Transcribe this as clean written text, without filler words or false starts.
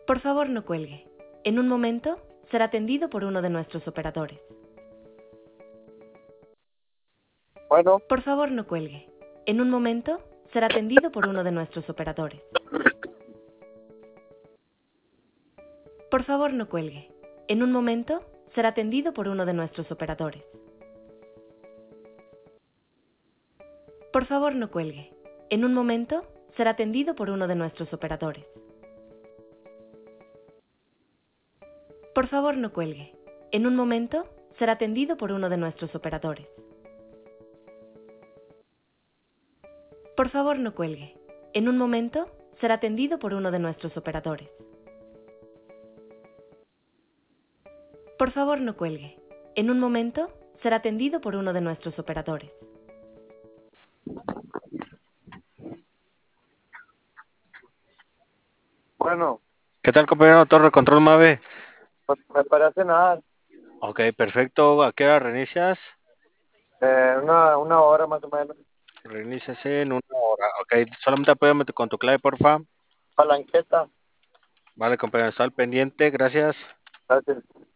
Por favor, no cuelgue. En un momento será atendido por uno de nuestros operadores. Bueno, Por favor, no cuelgue. En un momento será atendido por uno de nuestros operadores. Por favor, no cuelgue. En un momento será atendido por uno de nuestros operadores. Por favor, no cuelgue. En un momento será atendido por uno de nuestros operadores. Por favor, no cuelgue. En un momento será atendido por uno de nuestros operadores. Por favor, no cuelgue. En un momento será atendido por uno de nuestros operadores. Por favor, no cuelgue. En un momento será atendido por uno de nuestros operadores. bueno, ¿Qué tal, compañero? Torre Control Mave. pues me parece nada. Ok, perfecto. ¿A qué hora reinicias? Una hora más o menos. Reinicias en una hora. Ok, solamente apóyame con tu clave, porfa. Palanqueta. Vale, compañero, está al pendiente. Gracias. Gracias.